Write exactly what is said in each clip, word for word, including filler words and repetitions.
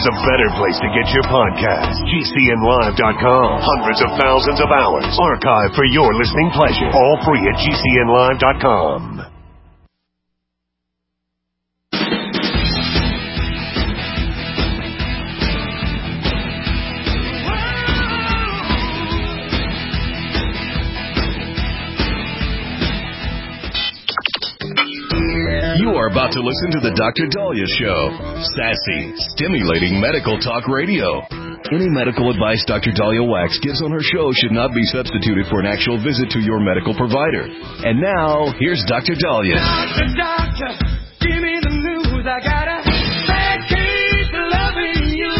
there's a better place to get your podcast. G C N live dot com. Hundreds of thousands of hours archived for your listening pleasure. All free at G C N live dot com. You are about to listen to the Doctor Daliah Show. Sassy, stimulating medical talk radio. Any medical advice Doctor Daliah Wax gives on her show should not be substituted for an actual visit to your medical provider. And now, here's Doctor Daliah. Doctor, doctor, give me the news. I got a bad case of loving you.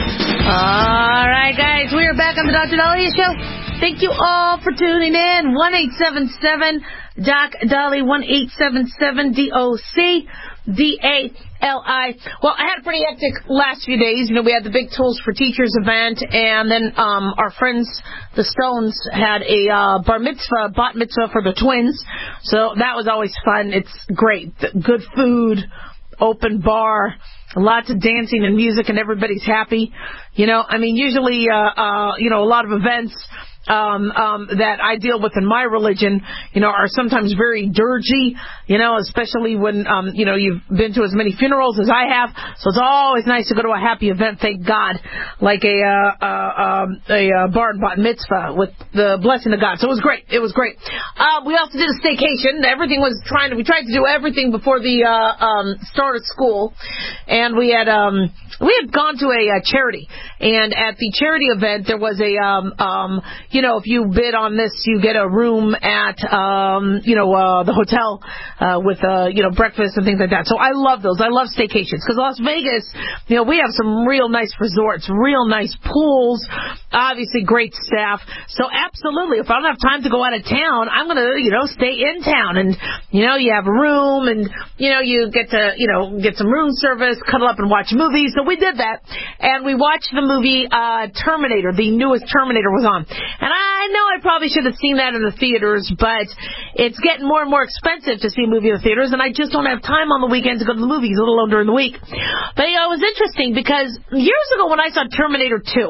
All right, guys, we are back on the Doctor Daliah Show. Thank you all for tuning in. one eight seven seven Doc Dali, one eight seven seven D O C D A L I. Well, I had a pretty hectic last few days. You know, we had the Big Tools for Teachers event, and then um, our friends, the Stones, had a uh, bar mitzvah, bat mitzvah for the twins. So that was always fun. It's great. Good food, open bar, lots of dancing and music, and everybody's happy. You know, I mean, usually, uh, uh, you know, a lot of events Um, um, that I deal with in my religion, you know, are sometimes very dirgy, you know, especially when, um, you know, you've been to as many funerals as I have. So it's always nice to go to a happy event, thank God, like a, uh, uh, um, a, uh, bar and bat mitzvah with the blessing of God. So it was great. It was great. Uh, we also did a staycation. Everything was trying to, we tried to do everything before the, uh, um, start of school. And we had, um, we had gone to a, a charity. And at the charity event, there was a, um, um, you know, if you bid on this, you get a room at, um, you know, uh, the hotel uh, with, uh, you know, breakfast and things like that. So I love those. I love staycations because Las Vegas, you know, we have some real nice resorts, real nice pools, obviously great staff. So absolutely, if I don't have time to go out of town, I'm going to, you know, stay in town. And, you know, you have a room and, you know, you get to, you know, get some room service, cuddle up and watch movies. So we did that. And we watched the movie uh, Terminator. The newest Terminator was on. And I know I probably should have seen that in the theaters, but it's getting more and more expensive to see a movie in the theaters, and I just don't have time on the weekend to go to the movies, let alone during the week. But, you know, it was interesting because years ago when I saw Terminator two,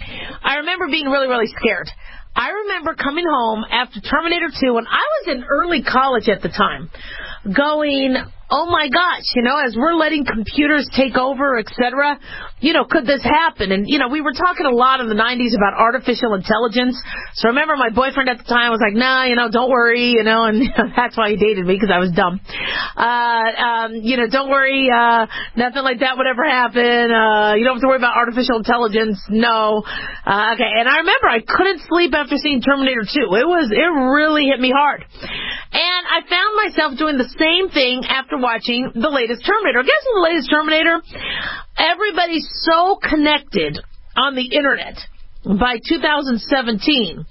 I remember being really, really scared. I remember coming home after Terminator two, and I was in early college at the time, going, oh my gosh, you know, as we're letting computers take over, et cetera, you know, could this happen? And, you know, we were talking a lot in the nineties about artificial intelligence. So I remember my boyfriend at the time was like, nah, you know, don't worry, you know, and that's why he dated me, because I was dumb. Uh, um, you know, don't worry, uh, nothing like that would ever happen. Uh, you don't have to worry about artificial intelligence. No. Uh, okay. And I remember I couldn't sleep after seeing Terminator two. It was, it really hit me hard. And I found myself doing the same thing after watching the latest Terminator. Guess the latest Terminator? Everybody's so connected on the internet by two thousand seventeen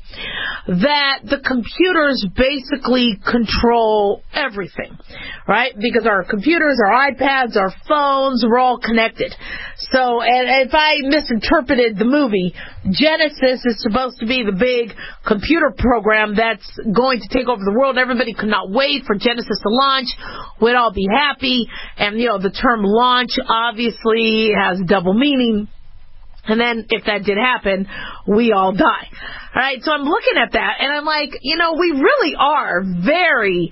that the computers basically control everything, right? Because our computers, our iPads, our phones, we're all connected. So, and if I misinterpreted the movie, Genesis is supposed to be the big computer program that's going to take over the world. Everybody could not wait for Genesis to launch. We'd all be happy. And, you know, the term launch obviously has double meaning. And then if that did happen, we all die. All right, so I'm looking at that, and I'm like, you know, we really are very,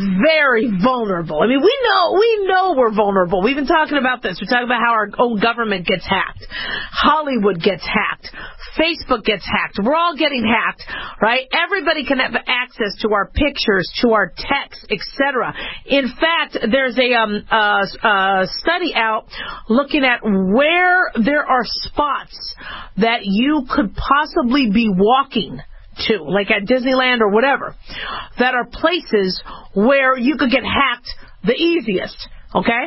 very vulnerable. I mean, we know we know we're vulnerable. We've been talking about this. We're talking about how our own government gets hacked. Hollywood gets hacked. Facebook gets hacked. We're all getting hacked, right? Everybody can have access to our pictures, to our texts, et cetera. In fact, there's a um, uh, uh, study out looking at where there are spots that you could possibly be walking to, like at Disneyland or whatever, that are places where you could get hacked the easiest. Okay?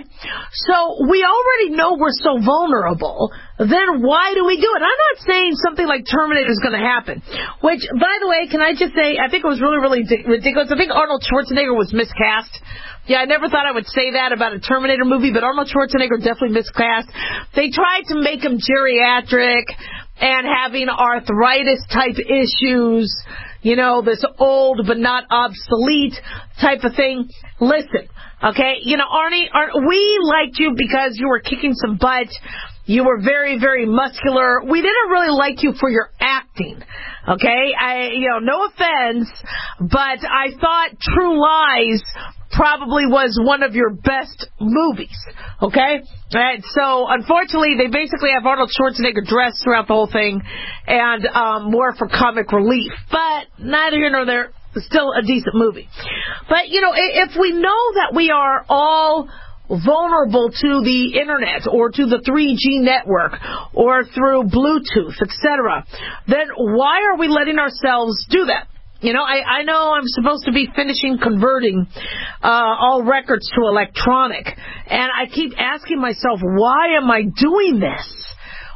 So we already know we're so vulnerable. Then why do we do it? I'm not saying something like Terminator is going to happen. Which, by the way, can I just say, I think it was really, really ridiculous. I think Arnold Schwarzenegger was miscast. Yeah, I never thought I would say that about a Terminator movie, but Arnold Schwarzenegger definitely miscast. They tried to make him geriatric and having arthritis-type issues, you know, this old but not obsolete type of thing. Listen, okay, you know, Arnie, Ar- we liked you because you were kicking some butt You were very, very muscular. We didn't really like you for your acting. Okay? I, you know, no offense, but I thought True Lies probably was one of your best movies. Okay? And so, unfortunately, they basically have Arnold Schwarzenegger dressed throughout the whole thing and um, more for comic relief. But neither here nor there, still a decent movie. But, you know, if we know that we are all vulnerable to the internet or to the three G network or through Bluetooth, et cetera, then why are we letting ourselves do that? You know, I, I know I'm supposed to be finishing converting uh, all records to electronic, and I keep asking myself, why am I doing this?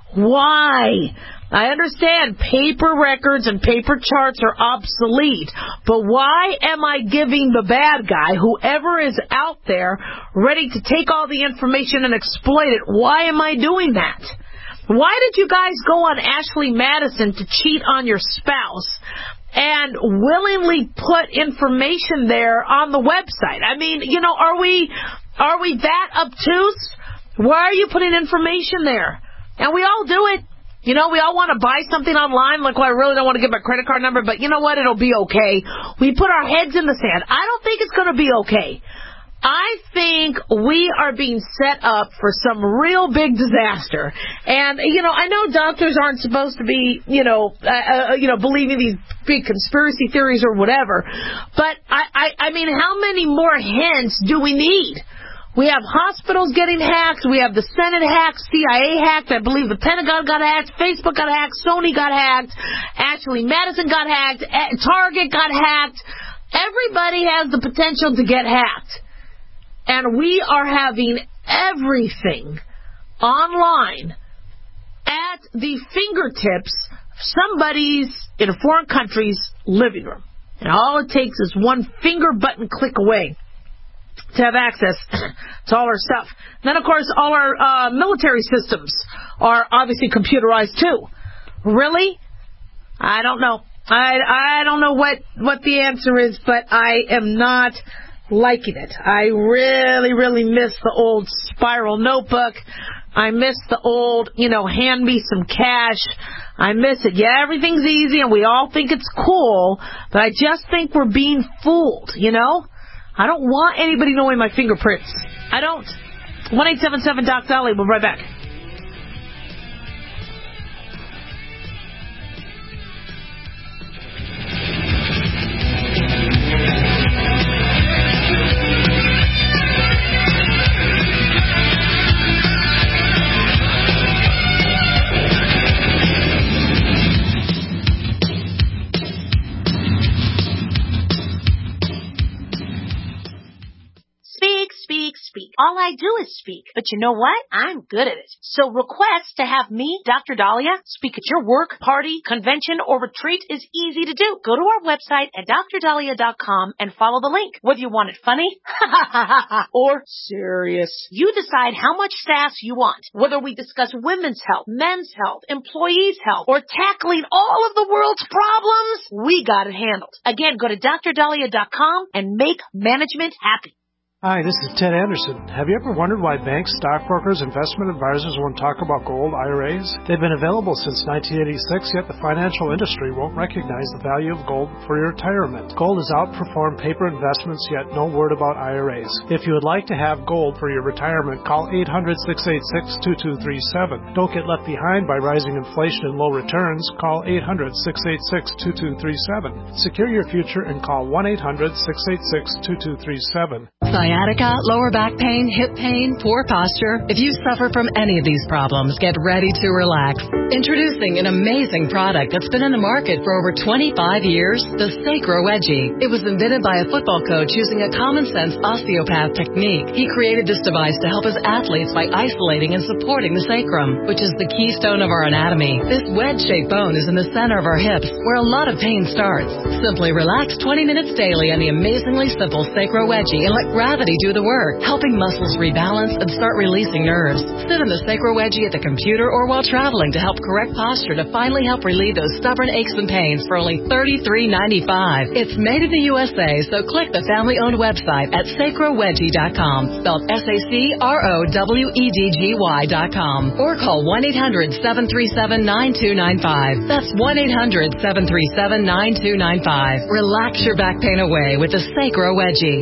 Why? I understand paper records and paper charts are obsolete, but why am I giving the bad guy, whoever is out there, ready to take all the information and exploit it? Why am I doing that? Why did you guys go on Ashley Madison to cheat on your spouse and willingly put information there on the website? I mean, you know, are we are we that obtuse? Why are you putting information there? And we all do it. You know, we all want to buy something online, like, well, I really don't want to give my credit card number, but you know what? It'll be okay. We put our heads in the sand. I don't think it's going to be okay. I think we are being set up for some real big disaster. And, you know, I know doctors aren't supposed to be, you know, uh, uh, you know, believing these big conspiracy theories or whatever, but I, I, I mean, how many more hints do we need? We have hospitals getting hacked. We have the Senate hacked, C I A hacked. I believe the Pentagon got hacked. Facebook got hacked. Sony got hacked. Ashley Madison got hacked. Target got hacked. Everybody has the potential to get hacked. And we are having everything online at the fingertips of somebody's in a foreign country's living room. And all it takes is one finger button click away to have access to all our stuff. And then, of course, all our uh, military systems are obviously computerized, too. Really? I don't know. I, I don't know what, what the answer is, but I am not liking it. I really, really miss the old spiral notebook. I miss the old, you know, hand me some cash. I miss it. Yeah, everything's easy, and we all think it's cool, but I just think we're being fooled, you know? I don't want anybody knowing my fingerprints. I don't. one eight seven seven Doc Dolly. We'll be right back. Speak. All I do is speak. But you know what? I'm good at it. So request to have me, Doctor Dahlia, speak at your work, party, convention, or retreat is easy to do. Go to our website at dr dahlia dot com and follow the link. Whether you want it funny or serious, you decide how much sass you want. Whether we discuss women's health, men's health, employees' health, or tackling all of the world's problems, we got it handled. Again, go to dr dahlia dot com and make management happy. Hi, this is Ted Anderson. Have you ever wondered why banks, stockbrokers, investment advisors won't talk about gold I R As? They've been available since nineteen eighty-six, yet the financial industry won't recognize the value of gold for your retirement. Gold has outperformed paper investments, yet no word about I R As. If you would like to have gold for your retirement, call eight hundred, six eight six, two two three seven. Don't get left behind by rising inflation and low returns. Call eight hundred, six eight six, two two three seven. Secure your future and call one eight hundred, six eight six, two two three seven. Sciatica, lower back pain, hip pain, poor posture. If you suffer from any of these problems, get ready to relax. Introducing an amazing product that's been in the market for over twenty-five years, the Sacro Wedgie. It was invented by a football coach using a common-sense osteopath technique. He created this device to help his athletes by isolating and supporting the sacrum, which is the keystone of our anatomy. This wedge-shaped bone is in the center of our hips, where a lot of pain starts. Simply relax twenty minutes daily on the amazingly simple Sacro Wedgie and let gravity do the work, helping muscles rebalance and start releasing nerves. Sit in the Sacro Wedgie at the computer or while traveling to help correct posture to finally help relieve those stubborn aches and pains for only thirty-three ninety-five. It's made in the U S A, so click the family-owned website at sacro wedgie dot com, spelled S A C R O W E D G Y dot com, or call one eight hundred seven three seven nine two nine five. That's one eight hundred seven three seven nine two nine five. Relax your back pain away with the Sacro Wedgie.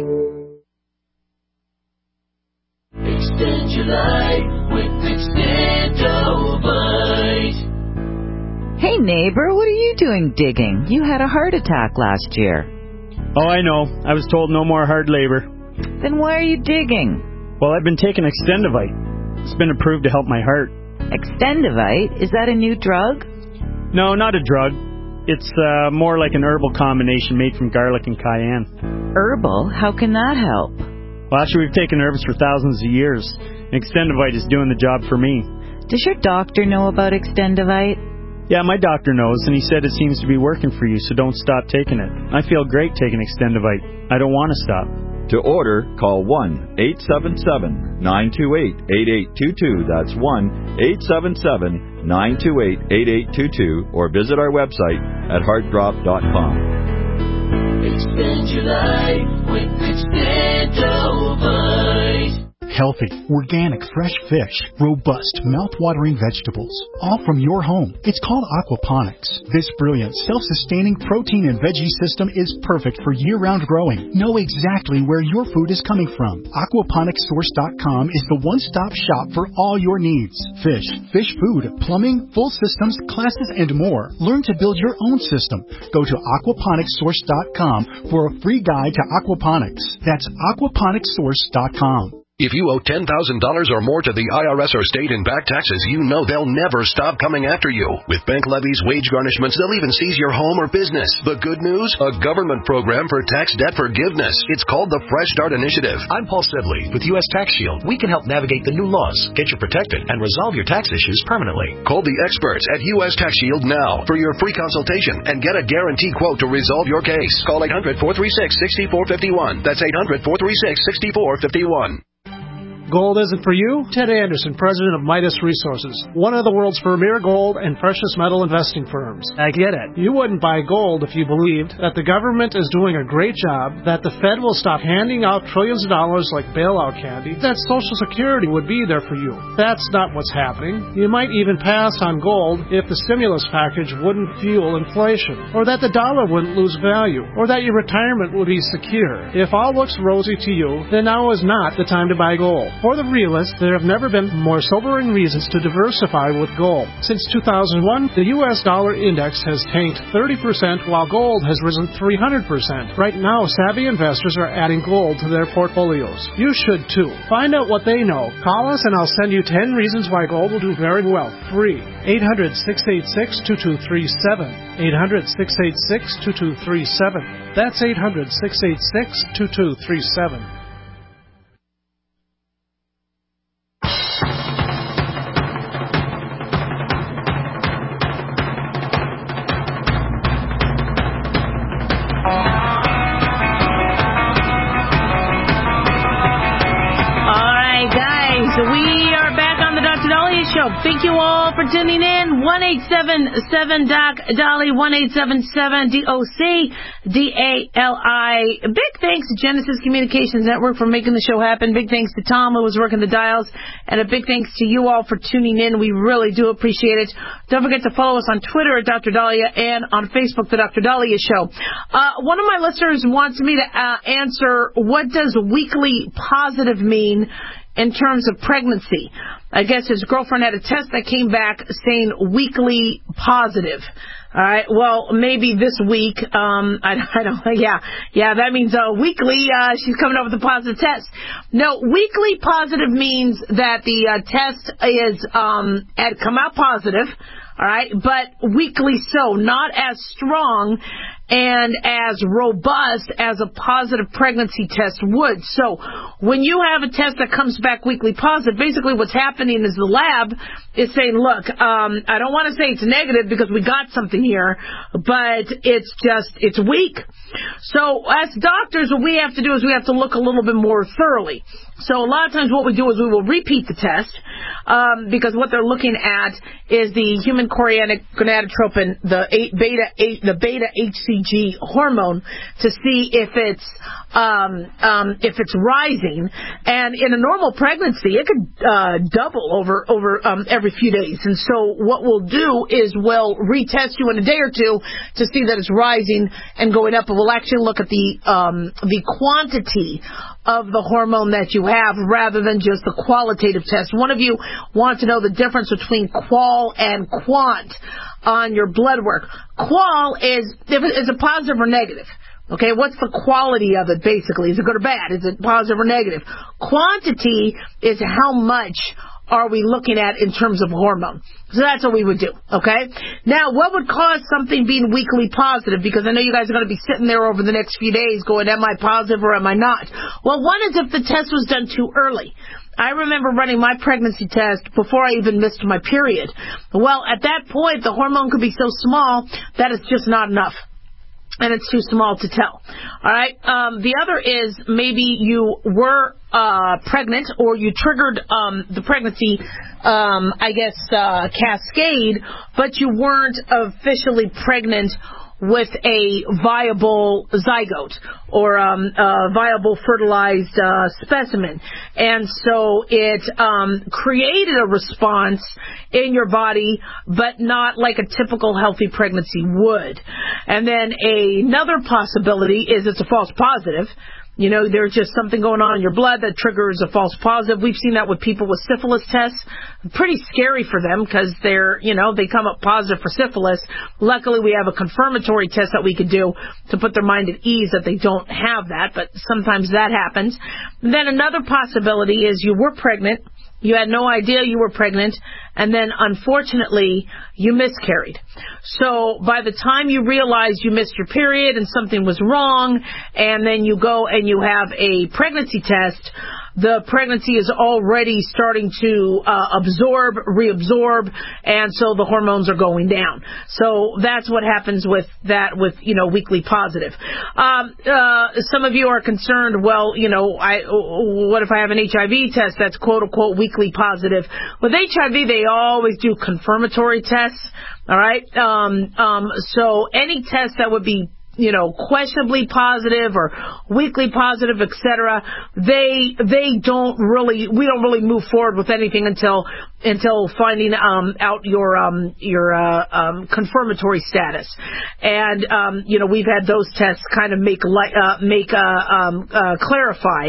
Extend your life with Extendovite. Hey neighbor, what are you doing digging? You had a heart attack last year. Oh, I know. I was told no more hard labor. Then why are you digging? Well, I've been taking Extendovite. It's been approved to help my heart. Extendovite? Is that a new drug? No, not a drug. It's uh, more like an herbal combination made from garlic and cayenne. Herbal? How can that help? Well, actually, we've taken herbs for thousands of years. Extendovite is doing the job for me. Does your doctor know about Extendovite? Yeah, my doctor knows, and he said it seems to be working for you, so don't stop taking it. I feel great taking Extendovite. I don't want to stop. To order, call one eight seven seven nine two eight eight eight two two. That's one eight seven seven nine two eight eight eight two two, or visit our website at heart drop dot com. Extend your life with Extendovite. Healthy, organic, fresh fish, robust, mouth-watering vegetables, all from your home. It's called aquaponics. This brilliant, self-sustaining protein and veggie system is perfect for year-round growing. Know exactly where your food is coming from. aquaponics source dot com is the one-stop shop for all your needs. Fish, fish food, plumbing, full systems, classes, and more. Learn to build your own system. Go to aquaponics source dot com for a free guide to aquaponics. That's aquaponics source dot com. If you owe ten thousand dollars or more to the I R S or state in back taxes, you know they'll never stop coming after you. With bank levies, wage garnishments, they'll even seize your home or business. The good news? A government program for tax debt forgiveness. It's called the Fresh Start Initiative. I'm Paul Sidley with U S Tax Shield. We can help navigate the new laws, get you protected, and resolve your tax issues permanently. Call the experts at U S Tax Shield now for your free consultation and get a guarantee quote to resolve your case. Call eight hundred four three six six four five one. That's eight hundred four three six six four five one. Gold isn't for you? Ted Anderson, president of Midas Resources, one of the world's premier gold and precious metal investing firms. I get it. You wouldn't buy gold if you believed that the government is doing a great job, that the Fed will stop handing out trillions of dollars like bailout candy, that Social Security would be there for you. That's not what's happening. You might even pass on gold if the stimulus package wouldn't fuel inflation, or that the dollar wouldn't lose value, or that your retirement would be secure. If all looks rosy to you, then now is not the time to buy gold. For the realist, there have never been more sobering reasons to diversify with gold. Since two thousand one, the U S dollar index has tanked thirty percent while gold has risen three hundred percent. Right now, savvy investors are adding gold to their portfolios. You should too. Find out what they know. Call us and I'll send you ten reasons why gold will do very well. Free. eight hundred six eight six two two three seven. eight hundred six eight six two two three seven. That's eight hundred six eight six two two three seven. Thank you all for tuning in. one eight seven seven D O C Dolly, one eight seven seven D O C D A L I. Big thanks to Genesis Communications Network for making the show happen. Big thanks to Tom who was working the dials. And a big thanks to you all for tuning in. We really do appreciate it. Don't forget to follow us on Twitter at Doctor Dahlia and on Facebook, The Doctor Dahlia Show. Uh, one of my listeners wants me to uh, answer, what does weekly positive mean in terms of pregnancy? I guess his girlfriend had a test that came back saying weekly positive. All right, well, maybe this week, um, I, I don't, yeah, yeah, that means uh, weekly, uh, she's coming up with a positive test. No, weekly positive means that the uh, test is, um, had come out positive, all right, but weekly so, not as strong and as robust as a positive pregnancy test would. So when you have a test that comes back weekly positive, basically what's happening is the lab is saying, look, um, I don't want to say it's negative because we got something here, but it's just, it's weak. So as doctors, what we have to do is we have to look a little bit more thoroughly. So a lot of times what we do is we will repeat the test um, because what they're looking at is the human chorionic gonadotropin, the eight, beta eight, the beta H C G hormone, to see if it's um, um, if it's rising. And in a normal pregnancy, it could uh, double over over um, every few days. And so what we'll do is we'll retest you in a day or two to see that it's rising and going up. But we'll actually look at the um, the quantity of the hormone that you have rather than just the qualitative test. One of you wants to know the difference between qual and quant on your blood work. Qual is, is it positive or negative? Okay, what's the quality of it basically? Is it good or bad? Is it positive or negative? Quantity is how much are we looking at in terms of hormone. So that's what we would do, okay? Now, what would cause something being weakly positive? Because I know you guys are going to be sitting there over the next few days going, am I positive or am I not? Well, one is if the test was done too early. I remember running my pregnancy test before I even missed my period. Well, at that point, the hormone could be so small that it's just not enough. And it's too small to tell. All right. Um, the other is maybe you were uh, pregnant or you triggered um, the pregnancy, um, I guess, uh, cascade, but you weren't officially pregnant with a viable zygote or um, a viable fertilized uh, specimen. And so it um, created a response in your body, but not like a typical healthy pregnancy would. And then another possibility is it's a false positive. You know, there's just something going on in your blood that triggers a false positive. We've seen that with people with syphilis tests. Pretty scary for them because they're, you know, they come up positive for syphilis. Luckily, we have a confirmatory test that we could do to put their mind at ease that they don't have that, but sometimes that happens. And then another possibility is you were pregnant. You had no idea you were pregnant, and then, unfortunately, you miscarried. So by the time you realize you missed your period and something was wrong, and then you go and you have a pregnancy test, the pregnancy is already starting to uh, absorb, reabsorb, and so the hormones are going down. So that's what happens with that, with, you know, weekly positive. Um, uh, some of you are concerned, well, you know, I, what if I have an H I V test that's quote-unquote weekly positive? With H I V, they always do confirmatory tests, all right? Um, um, so any test that would be, you know, questionably positive or weekly positive, et cetera, they they don't really, we don't really move forward with anything until until finding um, out your um, your uh, um, confirmatory status. And um, you know, we've had those tests kind of make li- uh, make uh, um, uh, clarify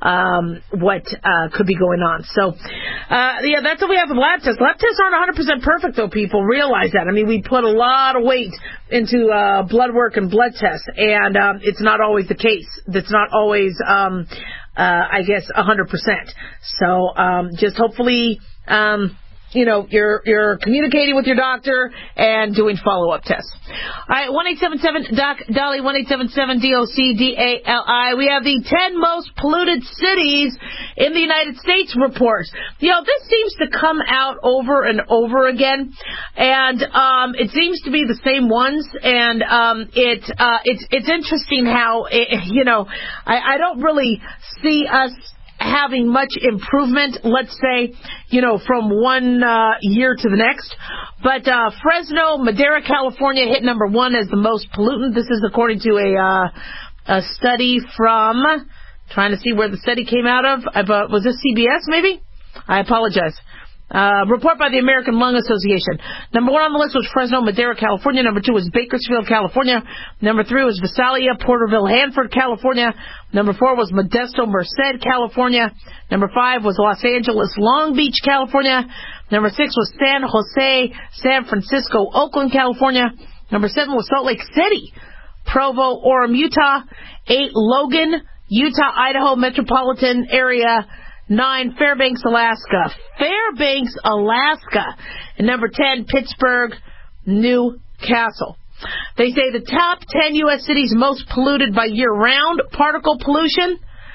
um, what uh, could be going on. So uh, yeah, that's what we have with lab tests. Lab tests aren't one hundred percent perfect, though. People realize that. I mean, we put a lot of weight into uh, blood work and blood tests, and um, it's not always the case. That's not always, um, uh, I guess, one hundred percent. So um, just hopefully, um, you know, you're you're communicating with your doctor and doing follow-up tests. All right, one eight seven seven Doc Dolly, one eight seven seven D O C D A L I. We have the ten most polluted cities in the United States report. You know, this seems to come out over and over again, and um, it seems to be the same ones. And um, it uh, it's it's interesting how it, you know, I, I don't really see us having much improvement, let's say, you know, from one uh, year to the next. But uh, Fresno, Madera, California hit number one as the most pollutant. This is according to a uh, a study from, trying to see where the study came out of. I, uh, was this C B S maybe? I apologize. Uh, report by the American Lung Association. Number one on the list was Fresno, Madera, California. Number two was Bakersfield, California. Number three was Visalia, Porterville, Hanford, California. Number four was Modesto, Merced, California. Number five was Los Angeles, Long Beach, California. Number six was San Jose, San Francisco, Oakland, California. Number seven was Salt Lake City, Provo, Orem, Utah. Eight, Logan, Utah, Idaho metropolitan area. Nine, Fairbanks, Alaska. Fairbanks, Alaska. And number ten, Pittsburgh, Newcastle. They say the top ten U S cities most polluted by year-round particle pollution.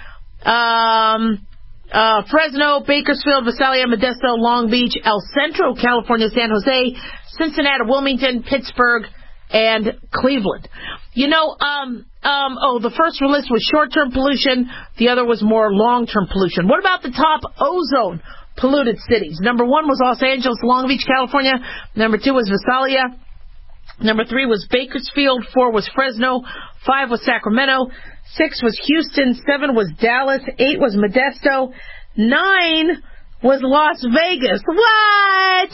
Um, uh, Fresno, Bakersfield, Visalia, Modesto, Long Beach, El Centro, California, San Jose, Cincinnati, Wilmington, Pittsburgh, and Cleveland. You know, um, um, oh, the first list was short-term pollution. The other was more long-term pollution. What about the top ozone polluted cities? Number one was Los Angeles, Long Beach, California. Number two was Visalia. Number three was Bakersfield. Four was Fresno. Five was Sacramento. Six was Houston. Seven was Dallas. Eight was Modesto. Nine was Las Vegas. What?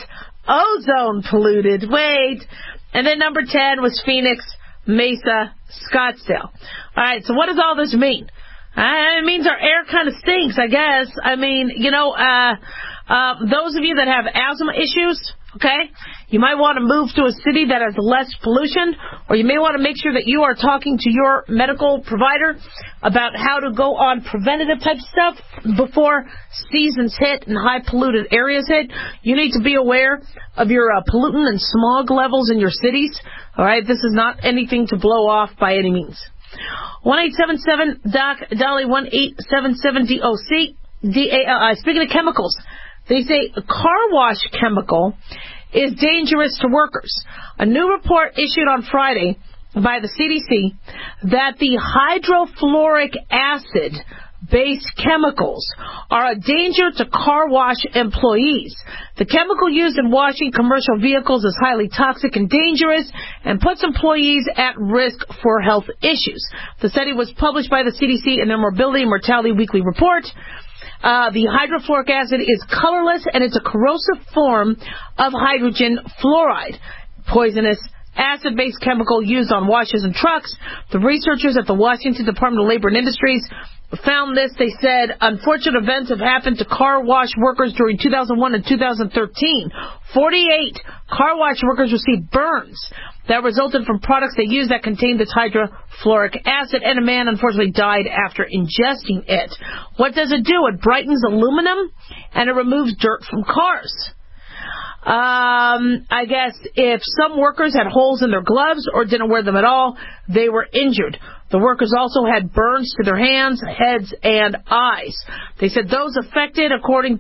Ozone polluted. Wait. And then number ten was Phoenix, Mesa, Scottsdale. All right, so what does all this mean? Uh, it means our air kind of stinks, I guess. I mean, you know, uh, uh, those of you that have asthma issues, okay, you might want to move to a city that has less pollution, or you may want to make sure that you are talking to your medical provider about how to go on preventative type stuff before seasons hit and high polluted areas hit. You need to be aware of your uh, pollutant and smog levels in your cities. All right, this is not anything to blow off by any means. one eight seven seven D O C, Dolly, one eight seven seven D O C, D A L I. Speaking of chemicals, they say a car wash chemical is dangerous to workers. A new report issued on Friday by the C D C that the hydrofluoric acid based chemicals are a danger to car wash employees. The chemical used in washing commercial vehicles is highly toxic and dangerous and puts employees at risk for health issues. The study was published by the C D C in their Mobility and Mortality Weekly Report. Uh, the hydrofluoric acid is colorless and it's a corrosive form of hydrogen fluoride, poisonous acid-based chemical used on washes and trucks. The researchers at the Washington Department of Labor and Industries found this. They said unfortunate events have happened to car wash workers during two thousand one and two thousand thirteen. forty-eight car wash workers received burns that resulted from products they used that contained this hydrofluoric acid, and a man unfortunately died after ingesting it. What does it do? It brightens aluminum and it removes dirt from cars. Um, I guess if some workers had holes in their gloves or didn't wear them at all, they were injured. The workers also had burns to their hands, heads, and eyes. They said those affected, according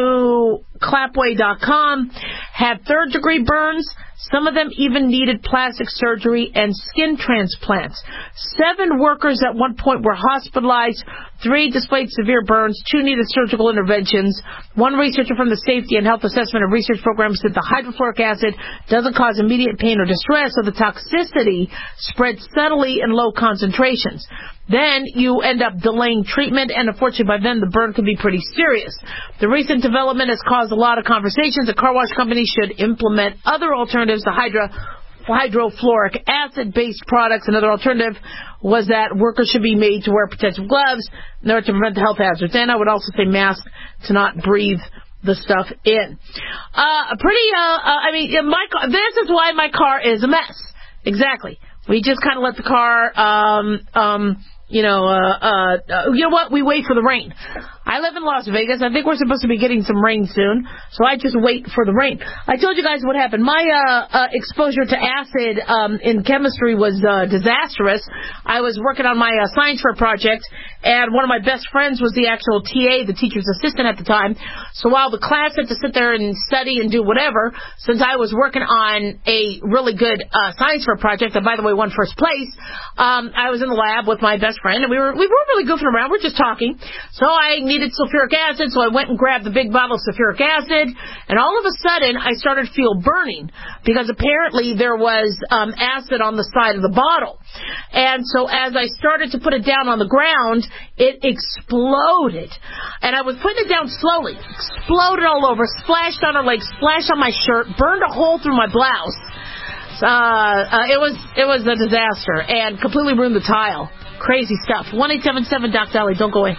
to Clapway dot com, had third-degree burns. Some of them even needed plastic surgery and skin transplants. Seven workers at one point were hospitalized. Three displayed severe burns. Two needed surgical interventions. One researcher from the Safety and Health Assessment and Research Program said the hydrofluoric acid doesn't cause immediate pain or distress, so the toxicity spreads subtly in low concentrations. Then you end up delaying treatment, and unfortunately by then the burn can be pretty serious. The recent development has caused a lot of conversations. The car wash company should implement other alternatives to hydro, hydrofluoric acid-based products. Another alternative was that workers should be made to wear protective gloves in order to prevent the health hazards. And I would also say masks to not breathe the stuff in. Uh, pretty, uh, uh, I mean, my car, this is why my car is a mess. Exactly. We just kind of let the car, um, um, you know, uh, uh, uh, you know what? We wait for the rain. I live in Las Vegas. I think we're supposed to be getting some rain soon, so I just wait for the rain. I told you guys what happened. My uh, uh, exposure to acid um, in chemistry was uh, disastrous. I was working on my uh, science fair project, and one of my best friends was the actual T A, the teacher's assistant at the time. So while the class had to sit there and study and do whatever, since I was working on a really good uh, science fair project, that by the way won first place, um, I was in the lab with my best friend, and we were we were really goofing around. We were just talking. So I needed sulfuric acid, so I went and grabbed the big bottle of sulfuric acid, and all of a sudden I started to feel burning because apparently there was um, acid on the side of the bottle. And so as I started to put it down on the ground, it exploded. And I was putting it down slowly, exploded all over, splashed on her legs, splashed on my shirt, burned a hole through my blouse. Uh, uh, it was it was a disaster and completely ruined the tile. Crazy stuff. one eight seven seven Doc Dolly. Don't go away.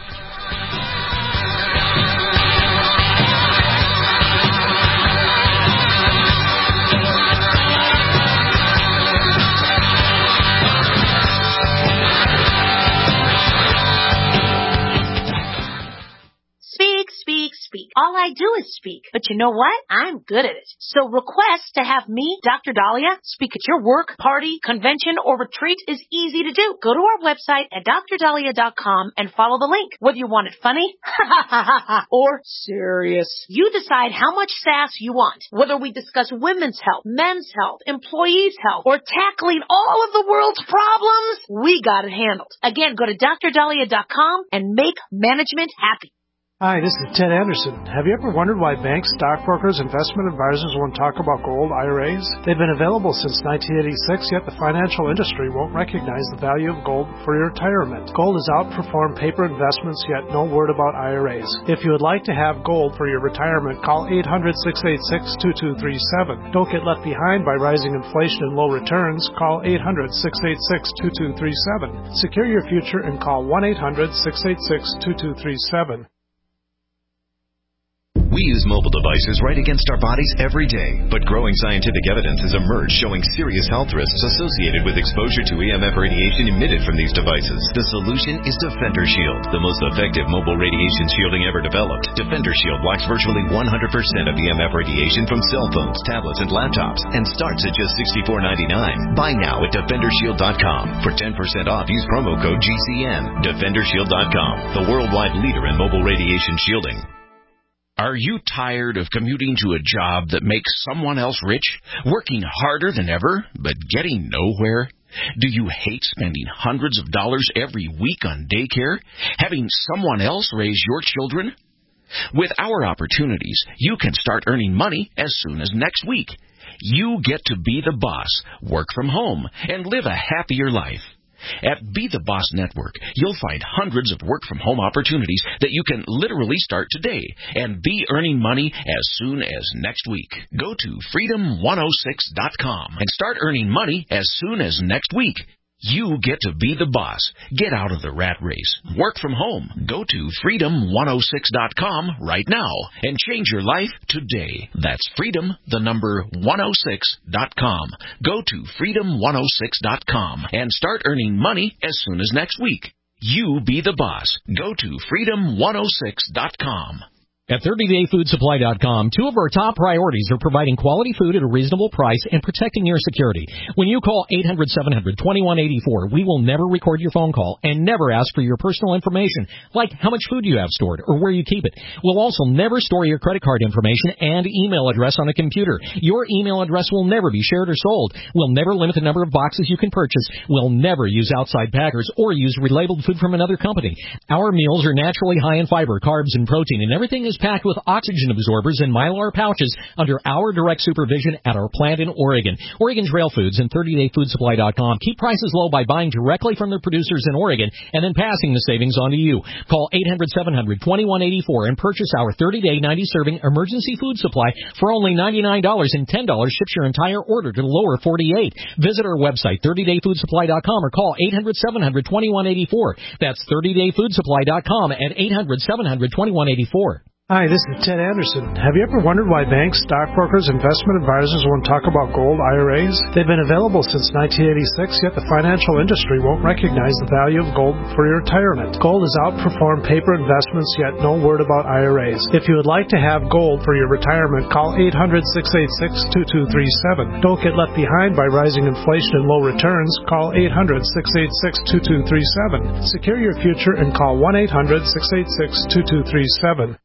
Speak, speak, speak. All I do is speak. But you know what? I'm good at it. So request to have me, Doctor Dahlia, speak at your work, party, convention, or retreat is easy to do. Go to our website at dr dahlia dot com and follow the link. Whether you want it funny or serious, you decide how much sass you want. Whether we discuss women's health, men's health, employees' health, or tackling all of the world's problems, we got it handled. Again, go to dr dahlia dot com and make management happy. Hi, this is Ted Anderson. Have you ever wondered why banks, stockbrokers, investment advisors won't talk about gold I R As? They've been available since nineteen eighty-six, yet the financial industry won't recognize the value of gold for your retirement. Gold has outperformed paper investments, yet no word about I R As. If you would like to have gold for your retirement, call eight hundred, six eight six, two two three seven. Don't get left behind by rising inflation and low returns. Call eight hundred, six eight six, two two three seven. Secure your future and call one eight hundred, six eight six, two two three seven. We use mobile devices right against our bodies every day, but growing scientific evidence has emerged showing serious health risks associated with exposure to E M F radiation emitted from these devices. The solution is Defender Shield, the most effective mobile radiation shielding ever developed. Defender Shield blocks virtually one hundred percent of E M F radiation from cell phones, tablets, and laptops, and starts at just sixty-four ninety-nine. Buy now at defender shield dot com. For ten percent off, use promo code G C N. defender shield dot com, the worldwide leader in mobile radiation shielding. Are you tired of commuting to a job that makes someone else rich, working harder than ever, but getting nowhere? Do you hate spending hundreds of dollars every week on daycare, having someone else raise your children? With our opportunities, you can start earning money as soon as next week. You get to be the boss, work from home, and live a happier life. At Be the Boss Network, you'll find hundreds of work-from-home opportunities that you can literally start today and be earning money as soon as next week. Go to freedom one oh six dot com and start earning money as soon as next week. You get to be the boss. Get out of the rat race. Work from home. Go to freedom one oh six dot com right now and change your life today. That's freedom, the number one oh six dot com. Go to freedom one oh six dot com and start earning money as soon as next week. You be the boss. Go to freedom one oh six dot com. At thirty day food supply dot com, two of our top priorities are providing quality food at a reasonable price and protecting your security. When you call eight hundred, seven hundred, twenty-one eighty-four, we will never record your phone call and never ask for your personal information, like how much food you have stored or where you keep it. We'll also never store your credit card information and email address on a computer. Your email address will never be shared or sold. We'll never limit the number of boxes you can purchase. We'll never use outside packers or use relabeled food from another company. Our meals are naturally high in fiber, carbs, and protein, and everything is packed with oxygen absorbers and Mylar pouches under our direct supervision at our plant in Oregon. Oregon Trail Foods and thirty day food supply dot com keep prices low by buying directly from the producers in Oregon and then passing the savings on to you. Call eight hundred, seven hundred, twenty-one eighty-four and purchase our thirty day, ninety serving emergency food supply for only ninety-nine dollars, and ten dollars ships your entire order to the lower forty-eight. Visit our website, thirty day food supply dot com, or call eight hundred, seven hundred, twenty-one eighty-four. That's thirty day food supply dot com at eight hundred, seven hundred, twenty-one eighty-four. Hi, this is Ted Anderson. Have you ever wondered why banks, stockbrokers, investment advisors won't talk about gold I R As? They've been available since nineteen eighty-six, yet the financial industry won't recognize the value of gold for your retirement. Gold has outperformed paper investments, yet no word about I R As. If you would like to have gold for your retirement, call eight hundred, six eight six, two two three seven. Don't get left behind by rising inflation and low returns. Call eight hundred, six eight six, two two three seven. Secure your future and call one eight hundred, six eight six, two two three seven.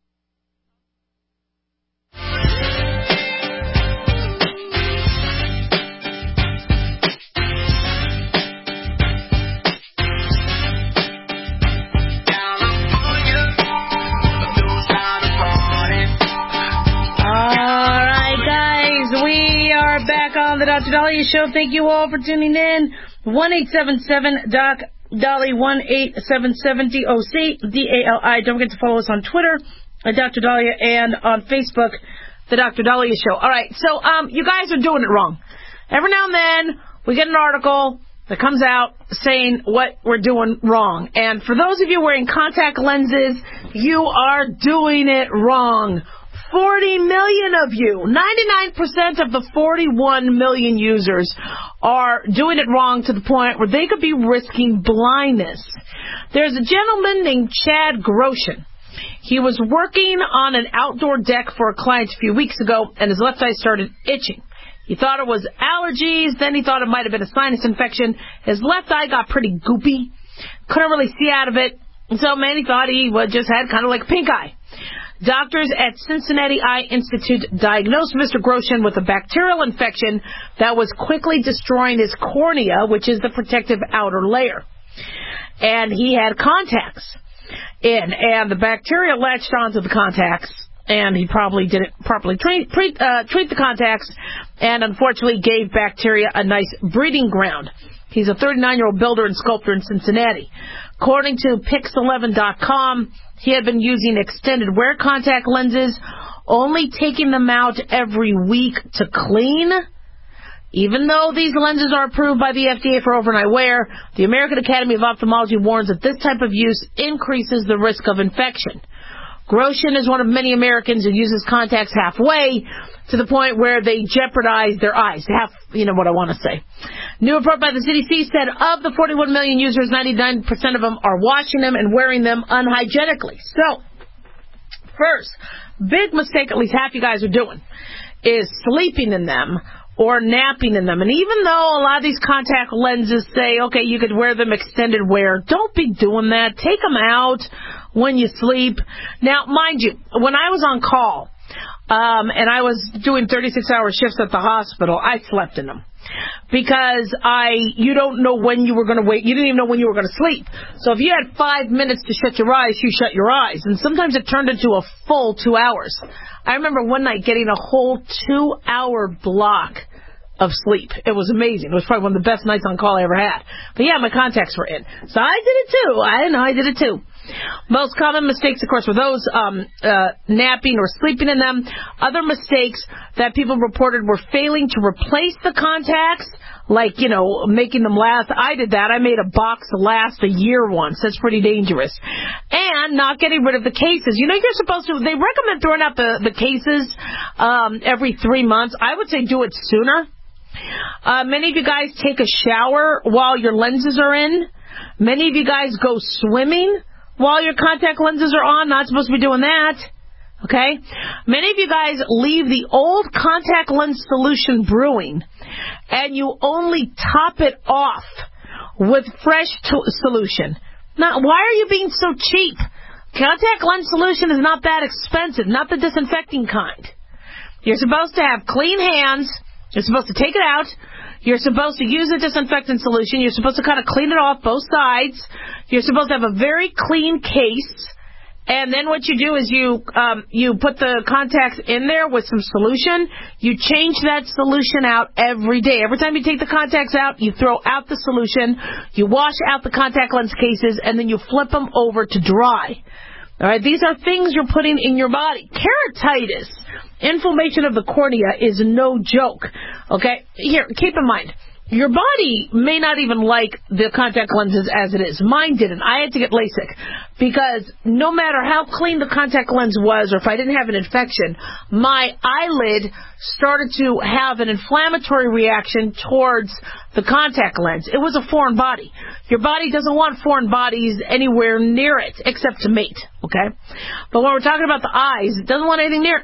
The Doctor Dahlia Show. Thank you all for tuning in. one eight seven seven Doc Dolly, one eight seven seven D O C D A L I. Don't forget to follow us on Twitter at Doctor Dahlia and on Facebook, The Doctor Dahlia Show. All right, so um, you guys are doing it wrong. Every now and then we get an article that comes out saying what we're doing wrong. And for those of you wearing contact lenses, you are doing it wrong. forty million of you, ninety-nine percent of the forty-one million users are doing it wrong to the point where they could be risking blindness. There's a gentleman named Chad Groshin. He was working on an outdoor deck for a client a few weeks ago, and his left eye started itching. He thought it was allergies, then he thought it might have been a sinus infection. His left eye got pretty goopy, couldn't really see out of it, so man, he thought he just had kind of like a pink eye. Doctors at Cincinnati Eye Institute diagnosed Mister Grosjean with a bacterial infection that was quickly destroying his cornea, which is the protective outer layer. And he had contacts in, and the bacteria latched onto the contacts, and he probably didn't properly treat, treat, uh, treat the contacts, and unfortunately gave bacteria a nice breeding ground. He's a thirty-nine-year-old builder and sculptor in Cincinnati. According to Pix eleven dot com, he had been using extended wear contact lenses, only taking them out every week to clean. Even though these lenses are approved by the F D A for overnight wear, the American Academy of Ophthalmology warns that this type of use increases the risk of infection. Grosjean is one of many Americans who uses contacts halfway, to the point where they jeopardize their eyes. Half, you know what I want to say. New report by the C D C said of the forty-one million users, ninety-nine percent of them are washing them and wearing them unhygienically. So, first, big mistake at least half you guys are doing is sleeping in them or napping in them. And even though a lot of these contact lenses say, okay, you could wear them extended wear, don't be doing that. Take them out when you sleep. Now, mind you, when I was on call, um, and I was doing thirty-six hour shifts at the hospital, I slept in them. Because I, you don't know when you were going to wait. You didn't even know when you were going to sleep. So if you had five minutes to shut your eyes, you shut your eyes. And sometimes it turned into a full two hours. I remember one night getting a whole two hour block of sleep. It was amazing. It was probably one of the best nights on call I ever had. But yeah, my contacts were in. So I did it too. I know I did it too. Most common mistakes, of course, were those um, uh, napping or sleeping in them. Other mistakes that people reported were failing to replace the contacts, like, you know, making them last. I did that. I made a box last a year once. That's pretty dangerous. And not getting rid of the cases. You know, you're supposed to, they recommend throwing out the, the cases um, every three months. I would say do it sooner. Uh, many of you guys take a shower while your lenses are in. Many of you guys go swimming while your contact lenses are on. Not supposed to be doing that. Okay? Many of you guys leave the old contact lens solution brewing, and you only top it off with fresh t- solution. Now, why are you being so cheap? Contact lens solution is not that expensive, not the disinfecting kind. You're supposed to have clean hands. You're supposed to take it out. You're supposed to use a disinfectant solution. You're supposed to kind of clean it off both sides. You're supposed to have a very clean case. And then what you do is you um, you put the contacts in there with some solution. You change that solution out every day. Every time you take the contacts out, you throw out the solution. You wash out the contact lens cases, and then you flip them over to dry. All right, these are things you're putting in your body. Keratitis, inflammation of the cornea, is no joke. Okay, here, keep in mind, your body may not even like the contact lenses as it is. Mine didn't. I had to get LASIK because no matter how clean the contact lens was, or if I didn't have an infection, my eyelid started to have an inflammatory reaction towards the contact lens. It was a foreign body. Your body doesn't want foreign bodies anywhere near it, except to mate, okay? But when we're talking about the eyes, it doesn't want anything near it.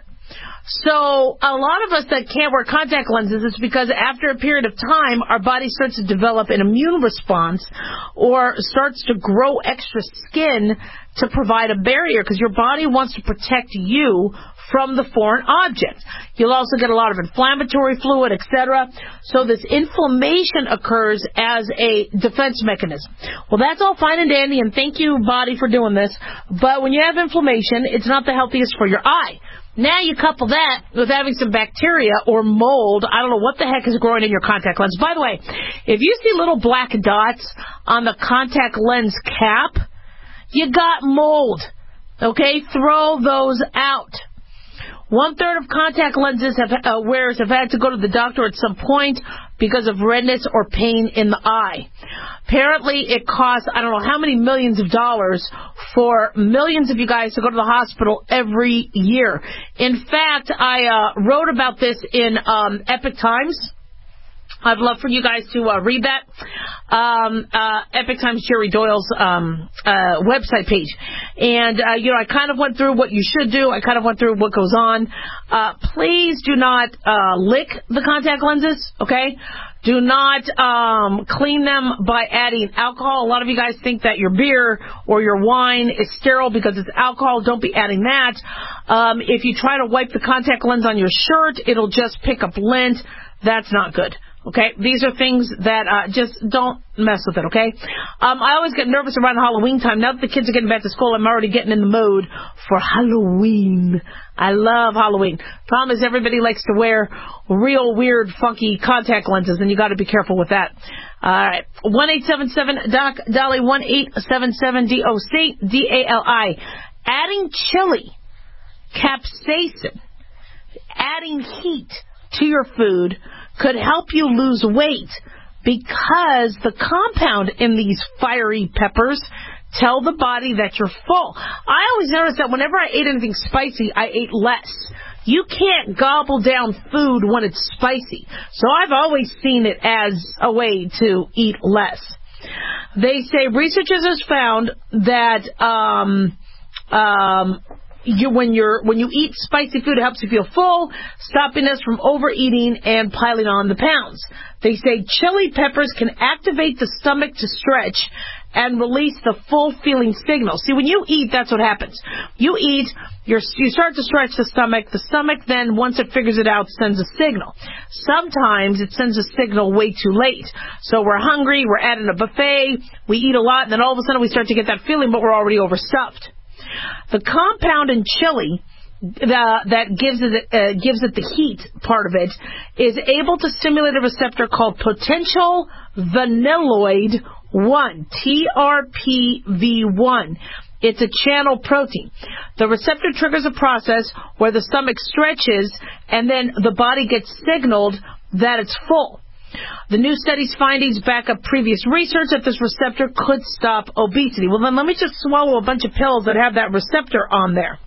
So a lot of us that can't wear contact lenses, it's because after a period of time, our body starts to develop an immune response or starts to grow extra skin to provide a barrier, because your body wants to protect you from the foreign object. You'll also get a lot of inflammatory fluid, et cetera. So this inflammation occurs as a defense mechanism. Well, that's all fine and dandy, and thank you, body, for doing this. But when you have inflammation, it's not the healthiest for your eye. Now you couple that with having some bacteria or mold. I don't know what the heck is growing in your contact lens. By the way, if you see little black dots on the contact lens cap, you got mold. Okay? Throw those out. One-third of contact lenses have, uh, wearers have had to go to the doctor at some point because of redness or pain in the eye. Apparently, it costs, I don't know how many millions of dollars for millions of you guys to go to the hospital every year. In fact, I uh, wrote about this in um, Epic Times. I'd love for you guys to uh, read that. Um, uh, Epic Times Jerry Doyle's um, uh, website page. And, uh, you know, I kind of went through what you should do. I kind of went through what goes on. Uh, please do not uh, lick the contact lenses, okay? Do not um, clean them by adding alcohol. A lot of you guys think that your beer or your wine is sterile because it's alcohol. Don't be adding that. Um, if you try to wipe the contact lens on your shirt, it'll just pick up lint. That's not good. Okay, these are things that uh, just don't mess with it, okay? Um, I always get nervous around Halloween time. Now that the kids are getting back to school, I'm already getting in the mode for Halloween. I love Halloween. Problem is everybody likes to wear real weird, funky contact lenses, and you got to be careful with that. All right, one eight seven seven D O C, Dolly, one eight seven seven D O C, D A L I. Adding chili, capsaicin, adding heat to your food could help you lose weight because the compound in these fiery peppers tell the body that you're full. I always notice that whenever I ate anything spicy, I ate less. You can't gobble down food when it's spicy. So I've always seen it as a way to eat less. They say researchers have found that um, um, You, when you're when you eat spicy food, it helps you feel full, stopping us from overeating and piling on the pounds. They say chili peppers can activate the stomach to stretch and release the full feeling signal. See, when you eat, that's what happens. You eat, you're, you start to stretch the stomach. The stomach then, once it figures it out, sends a signal. Sometimes it sends a signal way too late. So we're hungry, we're at a buffet, we eat a lot, and then all of a sudden we start to get that feeling, but we're already overstuffed. The compound in chili the, that gives it uh, gives it the heat part of it is able to stimulate a receptor called potential vanilloid one, T R P V one. It's a channel protein. The receptor triggers a process where the stomach stretches and then the body gets signaled that it's full. The new study's findings back up previous research that this receptor could stop obesity. Well, then let me just swallow a bunch of pills that have that receptor on there.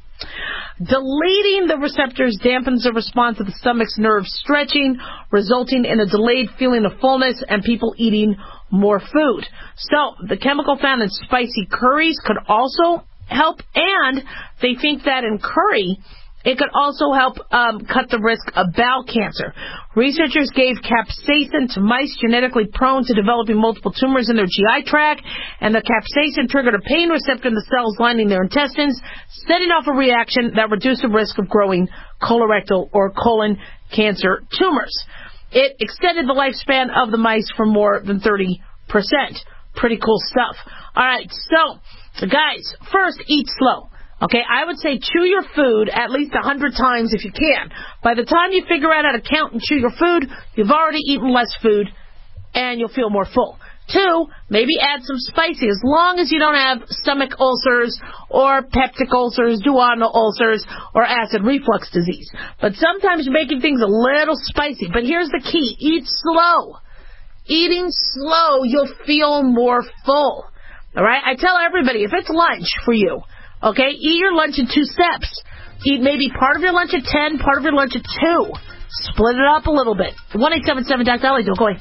Deleting the receptors dampens the response of the stomach's nerves stretching, resulting in a delayed feeling of fullness and people eating more food. So, the chemical found in spicy curries could also help, and they think that in curry, it could also help um, cut the risk of bowel cancer. Researchers gave capsaicin to mice genetically prone to developing multiple tumors in their G I tract, and the capsaicin triggered a pain receptor in the cells lining their intestines, setting off a reaction that reduced the risk of growing colorectal or colon cancer tumors. It extended the lifespan of the mice for more than thirty percent. Pretty cool stuff. All right, so, guys, first, eat slow. Okay, I would say chew your food at least a hundred times if you can. By the time you figure out how to count and chew your food, you've already eaten less food, and you'll feel more full. Two, maybe add some spicy, as long as you don't have stomach ulcers or peptic ulcers, duodenal ulcers, or acid reflux disease. But sometimes you're making things a little spicy. But here's the key. Eat slow. Eating slow, you'll feel more full. All right? I tell everybody, if it's lunch for you, okay, eat your lunch in two steps. Eat maybe part of your lunch at ten, part of your lunch at two. Split it up a little bit. one eight seven seven Doc Dolly, don't go away.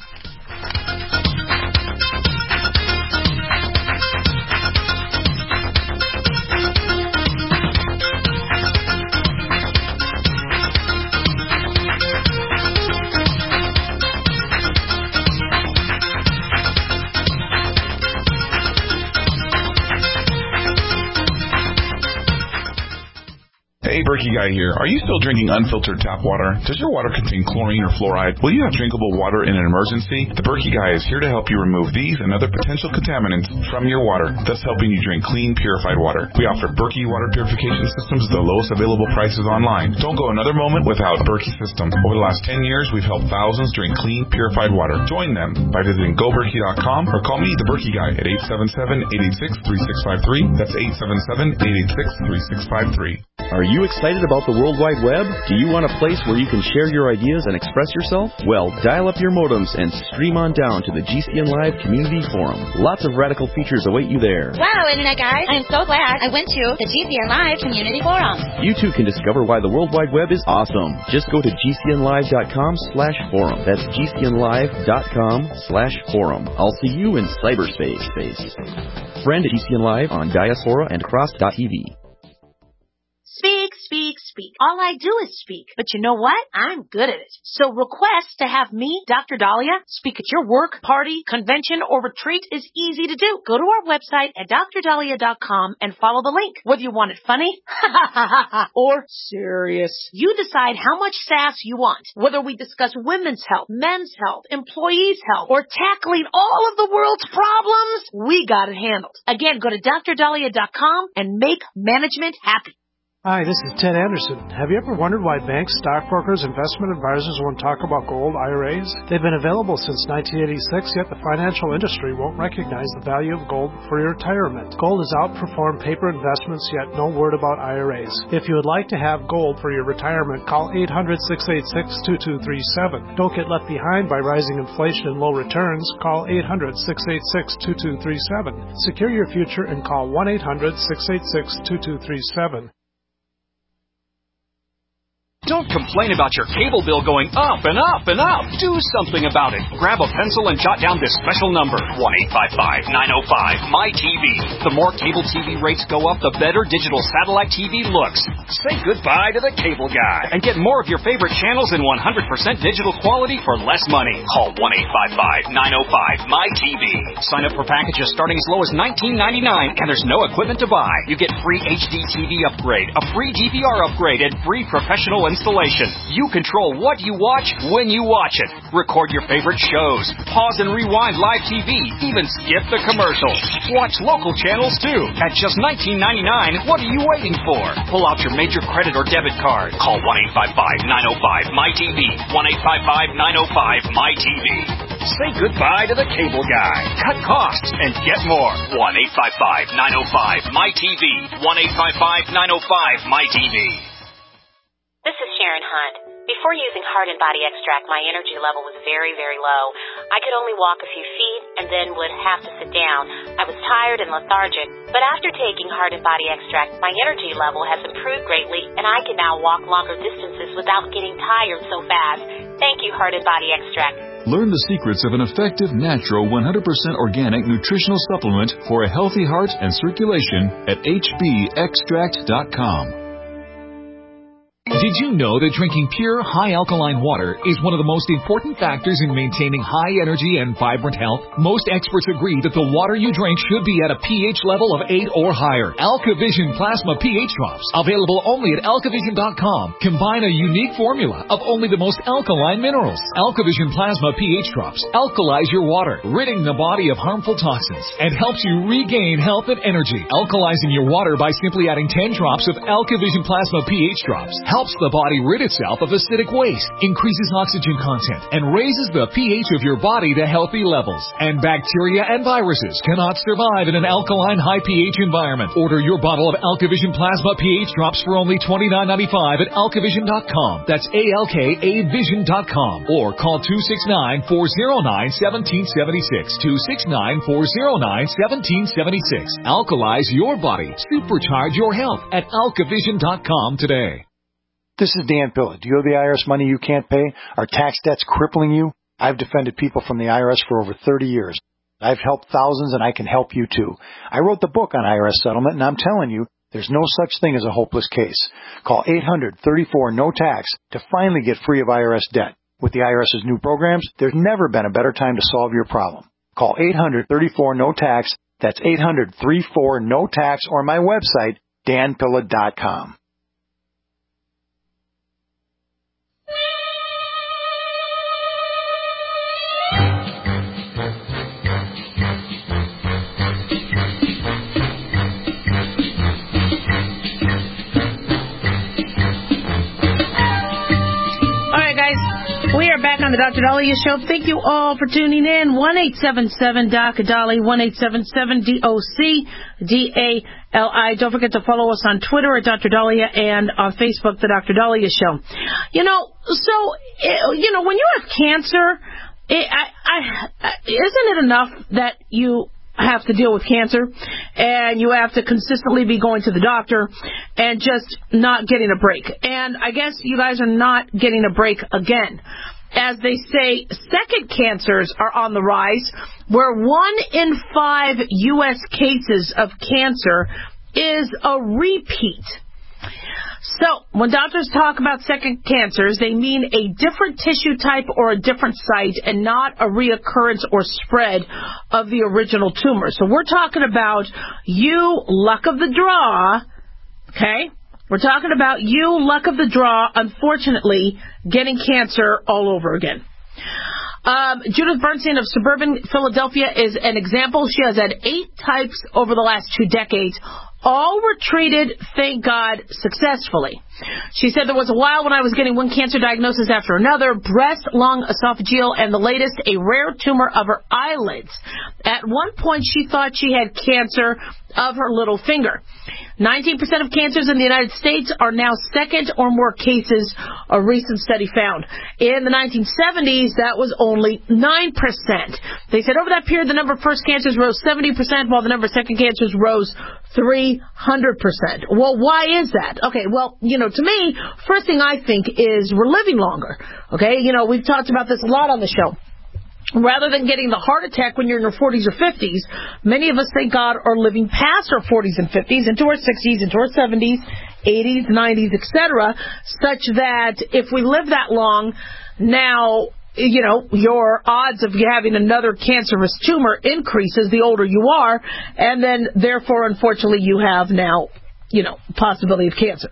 Hey, Berkey Guy here. Are you still drinking unfiltered tap water? Does your water contain chlorine or fluoride? Will you have drinkable water in an emergency? The Berkey Guy is here to help you remove these and other potential contaminants from your water, thus helping you drink clean, purified water. We offer Berkey water purification systems at the lowest available prices online. Don't go another moment without Berkey system. Over the last ten years, we've helped thousands drink clean, purified water. Join them by visiting go berkey dot com or call me, the Berkey Guy, at eight seven seven, eight eight six, three six five three. That's eight seven seven, eight eight six, three six five three. Are you excited Excited about the World Wide Web? Do you want a place where you can share your ideas and express yourself? Well, dial up your modems and stream on down to the G C N Live Community Forum. Lots of radical features await you there. Wow, Internet guys, I'm so glad I went to the G C N Live Community Forum. You too can discover why the World Wide Web is awesome. Just go to G C N live dot com slash forum. That's G C N live dot com slash forum. I'll see you in cyberspace. Friend G C N Live on Diaspora and Cross dot T V. Speak, speak, speak. All I do is speak. But you know what? I'm good at it. So request to have me, Doctor Dahlia, speak at your work, party, convention, or retreat is easy to do. Go to our website at Dr Dahlia dot com and follow the link. Whether you want it funny or serious, you decide how much sass you want. Whether we discuss women's health, men's health, employees' health, or tackling all of the world's problems, we got it handled. Again, go to Dr Dahlia dot com and make management happy. Hi, this is Ted Anderson. Have you ever wondered why banks, stockbrokers, investment advisors won't talk about gold I R As? They've been available since nineteen eighty-six, yet the financial industry won't recognize the value of gold for your retirement. Gold has outperformed paper investments, yet no word about I R As. If you would like to have gold for your retirement, call eight hundred, six eight six, two two three seven. Don't get left behind by rising inflation and low returns. Call eight hundred, six eight six, two two three seven. Secure your future and call one eight hundred, six eight six, two two three seven. Don't complain about your cable bill going up and up and up. Do something about it. Grab a pencil and jot down this special number, one eight five five, nine oh five, M Y T V. The more cable T V rates go up, the better digital satellite T V looks. Say goodbye to the cable guy and get more of your favorite channels in one hundred percent digital quality for less money. Call one eight five five, nine oh five, M Y T V. Sign up for packages starting as low as nineteen ninety-nine, and there's no equipment to buy. You get free H D T V upgrade, a free D V R upgrade, and free professional installation. You control what you watch when you watch it. Record your favorite shows. Pause and rewind live T V. Even skip the commercials. Watch local channels too. At just nineteen ninety-nine, what are you waiting for? Pull out your major credit or debit card. Call one eight five five, nine oh five, M Y T V. one eight five five, nine oh five, M Y T V. Say goodbye to the cable guy. Cut costs and get more. one eight five five, nine oh five, M Y T V. one eight five five, nine oh five, M Y T V. This is Sharon Hunt. Before using Heart and Body Extract, my energy level was very, very low. I could only walk a few feet and then would have to sit down. I was tired and lethargic. But after taking Heart and Body Extract, my energy level has improved greatly, and I can now walk longer distances without getting tired so fast. Thank you, Heart and Body Extract. Learn the secrets of an effective, natural, one hundred percent organic nutritional supplement for a healthy heart and circulation at H B extract dot com. Did you know that drinking pure, high alkaline water is one of the most important factors in maintaining high energy and vibrant health? Most experts agree that the water you drink should be at a pH level of eight or higher. AlkaVision Plasma pH Drops, available only at Alkavision dot com, combine a unique formula of only the most alkaline minerals. AlkaVision Plasma pH Drops alkalize your water, ridding the body of harmful toxins, and helps you regain health and energy. Alkalizing your water by simply adding ten drops of AlkaVision Plasma pH Drops helps the body rid itself of acidic waste, increases oxygen content, and raises the pH of your body to healthy levels. And bacteria and viruses cannot survive in an alkaline high pH environment. Order your bottle of AlkaVision Plasma pH Drops for only twenty-nine ninety-five at Alkavision dot com. That's A L K A Vision dot com. Or call two six nine, four oh nine, one seven seven six. two six nine, four oh nine, one seven seven six. Alkalize your body. Supercharge your health at Alkavision dot com today. This is Dan Pilla. Do you owe the I R S money you can't pay? Are tax debts crippling you? I've defended people from the I R S for over thirty years. I've helped thousands, and I can help you too. I wrote the book on I R S settlement, and I'm telling you, there's no such thing as a hopeless case. Call eight hundred, thirty-four, no tax to finally get free of I R S debt. With the IRS's new programs, there's never been a better time to solve your problem. Call eight hundred, thirty-four, no tax. That's eight hundred, thirty-four, no tax, or my website, Dan Pilla dot com. We are back on the Doctor Dahlia Show. Thank you all for tuning in. one eight seven seven D O C Dali, one eight seven seven D O C D A L I. Don't forget to follow us on Twitter at Doctor Dahlia and on Facebook, The Doctor Dahlia Show. You know, so, you know, when you have cancer, it, I, I, isn't it enough that you have to deal with cancer and you have to consistently be going to the doctor and just not getting a break? And I guess you guys are not getting a break again. As they say, second cancers are on the rise, where one in five U S cases of cancer is a repeat. So, when doctors talk about second cancers, they mean a different tissue type or a different site and not a reoccurrence or spread of the original tumor. So, we're talking about you, luck of the draw, okay? We're talking about you, luck of the draw, unfortunately, getting cancer all over again. Um, Judith Bernstein of suburban Philadelphia is an example. She has had eight types over the last two decades. All were treated, thank God, successfully. She said there was a while when I was getting one cancer diagnosis after another, breast, lung, esophageal, and the latest, a rare tumor of her eyelids. At one point, she thought she had cancer of her little finger. nineteen percent of cancers in the United States are now second or more cases, a recent study found. In the nineteen seventies, that was only nine percent. They said over that period, the number of first cancers rose seventy percent, while the number of second cancers rose three hundred percent. Well, why is that? Okay, well, you know, to me, first thing I think is we're living longer. Okay, you know, we've talked about this a lot on the show. Rather than getting the heart attack when you're in your forties or fifties, many of us, thank God, are living past our forties and fifties, into our sixties, into our seventies, eighties, nineties, et cetera, such that if we live that long, now, you know, your odds of having another cancerous tumor increases the older you are, and then, therefore, unfortunately, you have now, you know, possibility of cancer.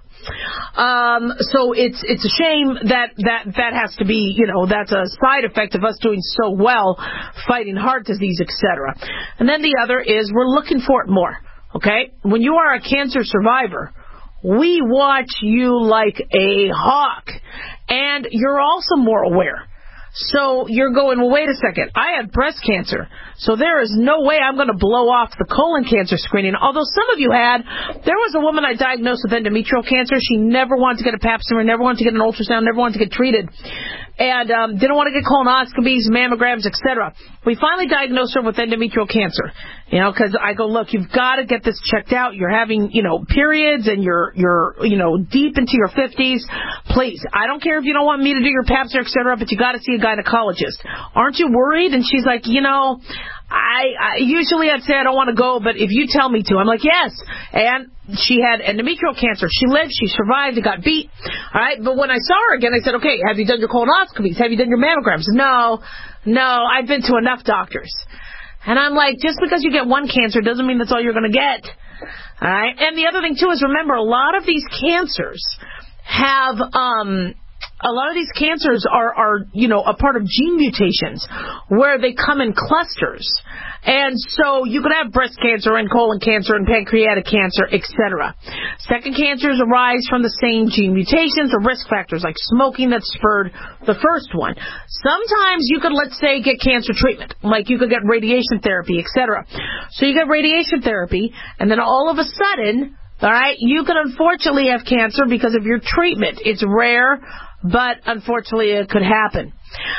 Um, so it's it's a shame that, that that has to be, you know, that's a side effect of us doing so well fighting heart disease, et cetera. And then the other is we're looking for it more, okay? When you are a cancer survivor, we watch you like a hawk, and you're also more aware. So you're going, well, wait a second, I had breast cancer, so there is no way I'm going to blow off the colon cancer screening. Although some of you had, there was a woman I diagnosed with endometrial cancer. She never wanted to get a pap smear, never wanted to get an ultrasound, never wanted to get treated, and um, didn't want to get colonoscopies, mammograms, et cetera. We finally diagnosed her with endometrial cancer, you know, because I go, look, you've got to get this checked out. You're having, you know, periods, and you're, you're, you know, deep into your fifties. Please, I don't care if you don't want me to do your pap smear, et cetera, but you got to see a gynecologist. Aren't you worried? And she's like, you know, I, I usually I'd say I don't want to go, but if you tell me to, I'm like, yes. And she had endometrial cancer. She lived, she survived, it got beat. All right, but when I saw her again, I said, okay, have you done your colonoscopies? Have you done your mammograms? No, no, I've been to enough doctors. And I'm like, just because you get one cancer doesn't mean that's all you're going to get. All right, and the other thing, too, is remember, a lot of these cancers have, um... A lot of these cancers are, are, you know, a part of gene mutations where they come in clusters. And so you could have breast cancer and colon cancer and pancreatic cancer, et cetera. Second cancers arise from the same gene mutations or risk factors like smoking that spurred the first one. Sometimes you could, let's say, get cancer treatment, like you could get radiation therapy, et cetera. So you get radiation therapy, and then all of a sudden, all right, you could unfortunately have cancer because of your treatment. It's rare, but unfortunately it could happen.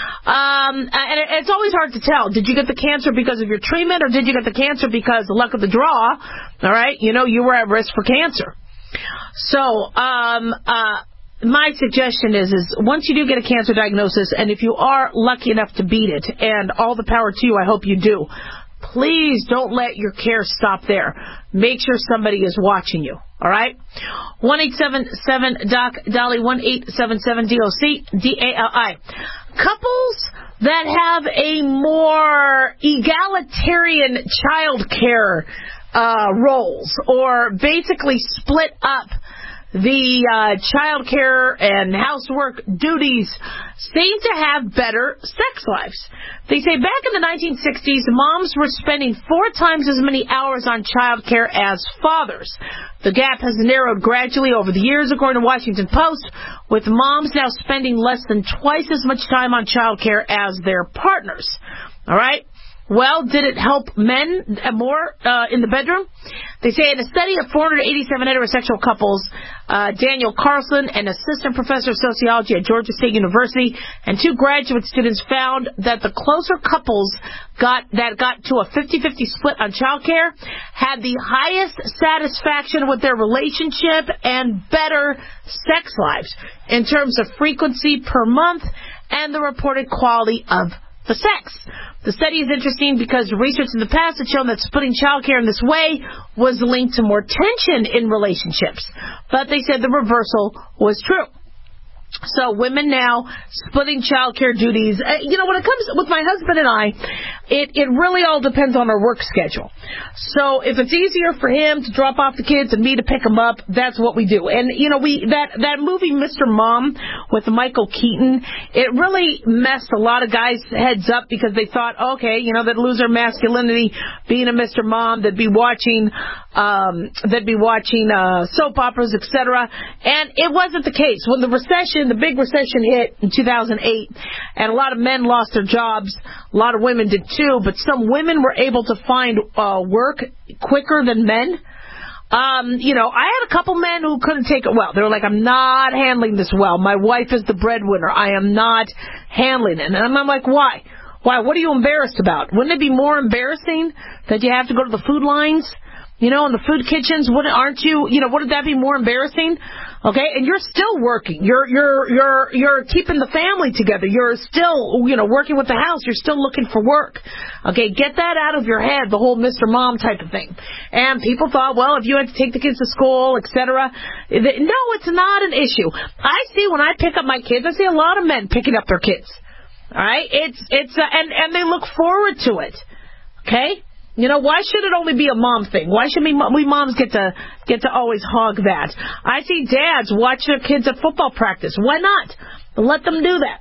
Um, and it's always hard to tell. Did you get the cancer because of your treatment, or did you get the cancer because the luck of the draw? All right, you know, you were at risk for cancer. So, um, uh, my suggestion is, is once you do get a cancer diagnosis, and if you are lucky enough to beat it, and all the power to you, I hope you do, please don't let your care stop there. Make sure somebody is watching you. All right? one eight seven seven D O C Dali, one eight seven seven D O C D A L I. Couples that have a more egalitarian child care uh, roles, or basically split up the uh, child care and housework duties seem to have better sex lives. They say back in the nineteen sixties, moms were spending four times as many hours on child care as fathers. The gap has narrowed gradually over the years, according to Washington Post, with moms now spending less than twice as much time on child care as their partners. All right? Well, did it help men more uh, in the bedroom? They say in a study of four hundred eighty-seven heterosexual couples, uh, Daniel Carlson, an assistant professor of sociology at Georgia State University, and two graduate students found that the closer couples got that got to a fifty-fifty split on child care had the highest satisfaction with their relationship and better sex lives in terms of frequency per month and the reported quality of the sex. The study is interesting because research in the past had shown that splitting childcare in this way was linked to more tension in relationships. But they said the reversal was true. So women now splitting childcare duties. Uh, you know, when it comes with my husband and I, it, it really all depends on our work schedule. So if it's easier for him to drop off the kids and me to pick them up, that's what we do. And, you know, we that, that movie Mister Mom with Michael Keaton, it really messed a lot of guys' heads up because they thought, okay, you know, they'd lose their masculinity being a Mister Mom, they'd be watching, um, they'd be watching uh, soap operas, et cetera. And it wasn't the case. When the recession The big recession hit in two thousand eight, and a lot of men lost their jobs. A lot of women did too, but some women were able to find uh, work quicker than men. Um, you know, I had a couple men who couldn't take it well. They were like, I'm not handling this well. My wife is the breadwinner. I am not handling it. And I'm like, why? Why? What are you embarrassed about? Wouldn't it be more embarrassing that you have to go to the food lines? You know, in the food kitchens, wouldn't, aren't you, you know, wouldn't that be more embarrassing? Okay, and you're still working. You're, you're, you're, you're keeping the family together. You're still, you know, working with the house. You're still looking for work. Okay, get that out of your head, the whole Mister Mom type of thing. And people thought, well, if you had to take the kids to school, et cetera. No, it's not an issue. I see when I pick up my kids, I see a lot of men picking up their kids. All right, it's, it's, uh, and, and they look forward to it. Okay? You know, why should it only be a mom thing? Why should we, we moms get to get to always hog that? I see dads watch their kids at football practice. Why not? Let them do that.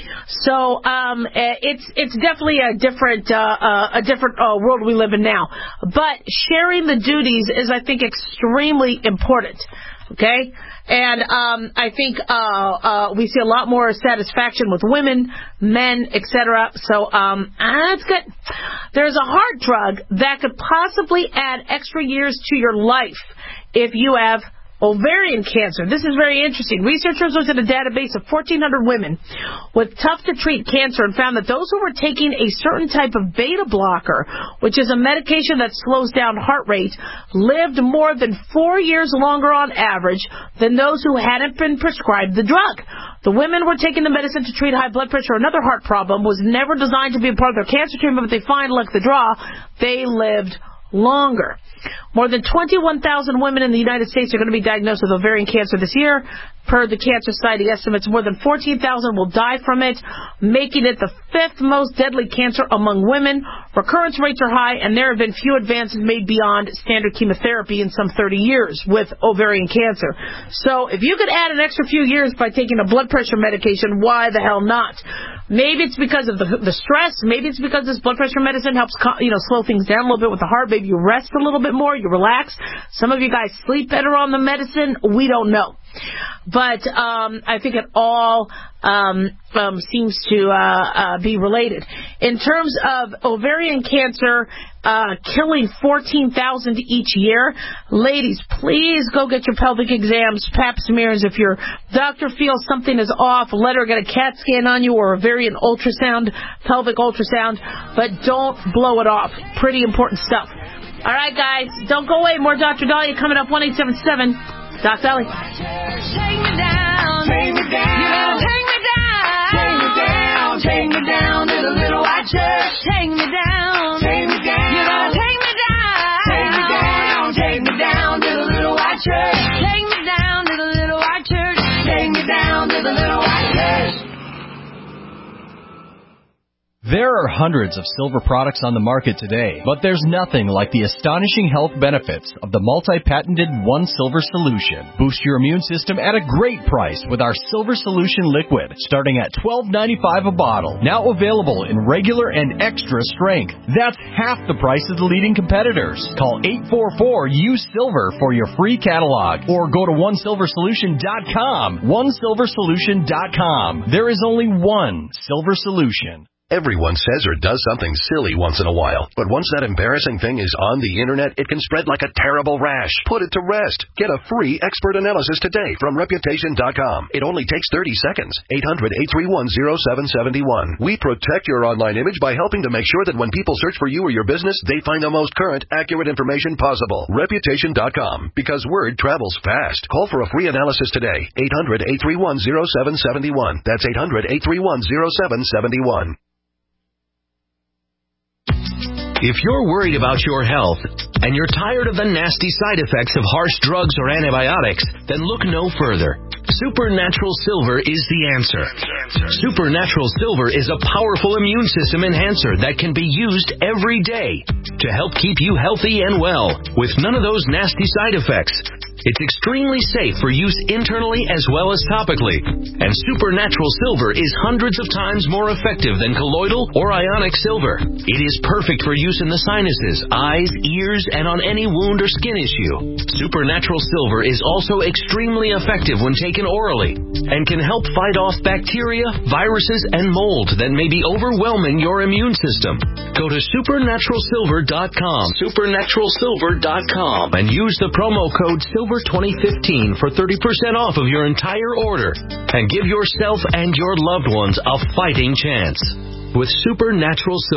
So um, it's it's definitely a different uh, uh, a different uh, world we live in now. But sharing the duties is, I think, extremely important. Okay, and um, I think uh, uh, we see a lot more satisfaction with women, men, et cetera. So um, that's good. There's a heart drug that could possibly add extra years to your life if you have ovarian cancer. This is very interesting. Researchers looked at a database of fourteen hundred women with tough-to-treat cancer and found that those who were taking a certain type of beta blocker, which is a medication that slows down heart rate, lived more than four years longer on average than those who hadn't been prescribed the drug. The women were taking the medicine to treat high blood pressure or another heart problem, was never designed to be a part of their cancer treatment, but they find, like the draw, they lived longer. More than twenty-one thousand women in the United States are going to be diagnosed with ovarian cancer this year. Per the Cancer Society estimates, more than fourteen thousand will die from it, making it the fifth most deadly cancer among women. Recurrence rates are high, and there have been few advances made beyond standard chemotherapy in some thirty years with ovarian cancer. So if you could add an extra few years by taking a blood pressure medication, why the hell not? Maybe it's because of the, the stress. Maybe it's because this blood pressure medicine helps, you know, slow things down a little bit with the heart. Maybe you rest a little bit more, you relax. Some of you guys sleep better on the medicine. We don't know. But um, I think it all um, um, seems to uh, uh, be related. In terms of ovarian cancer uh, killing fourteen thousand each year, ladies, please go get your pelvic exams, pap smears. If your doctor feels something is off, let her get a CAT scan on you or a ovarian ultrasound, pelvic ultrasound. But don't blow it off. Pretty important stuff. All right, guys, don't go away. More Doctor Dahlia coming up. one eight seven seven Doc Dolly. Take me down, take me down, you better take me down, take me down, take me down to the little white church. Take me down, take me down, you better take me down, take me down, take me down to the little white church. Take me down to the little white church. Take me down to the little white church. There are hundreds of silver products on the market today, but there's nothing like the astonishing health benefits of the multi-patented One Silver Solution. Boost your immune system at a great price with our Silver Solution Liquid, starting at twelve ninety-five a bottle. Now available in regular and extra strength. That's half the price of the leading competitors. Call eight four four, U S I L V E R for your free catalog, or go to one silver solution dot com. one silver solution dot com. There is only one Silver Solution. Everyone says or does something silly once in a while, but once that embarrassing thing is on the internet, it can spread like a terrible rash. Put it to rest. Get a free expert analysis today from reputation dot com. It only takes thirty seconds. eight hundred, eight three one, zero seven seven one. We protect your online image by helping to make sure that when people search for you or your business, they find the most current, accurate information possible. reputation dot com. Because word travels fast. Call for a free analysis today. eight hundred, eight three one, zero seven seven one. That's eight hundred, eight three one, zero seven seven one. If you're worried about your health and you're tired of the nasty side effects of harsh drugs or antibiotics, then look no further. Supernatural Silver is the answer. Supernatural Silver is a powerful immune system enhancer that can be used every day to help keep you healthy and well with none of those nasty side effects. It's extremely safe for use internally as well as topically. And Supernatural Silver is hundreds of times more effective than colloidal or ionic silver. It is perfect for use in the sinuses, eyes, ears, and on any wound or skin issue. Supernatural Silver is also extremely effective when taken orally and can help fight off bacteria, viruses, and mold that may be overwhelming your immune system. Go to supernatural silver dot com, supernatural silver dot com, and use the promo code SILVER twenty fifteen for thirty percent off of your entire order and give yourself and your loved ones a fighting chance. With Supernatural Silver.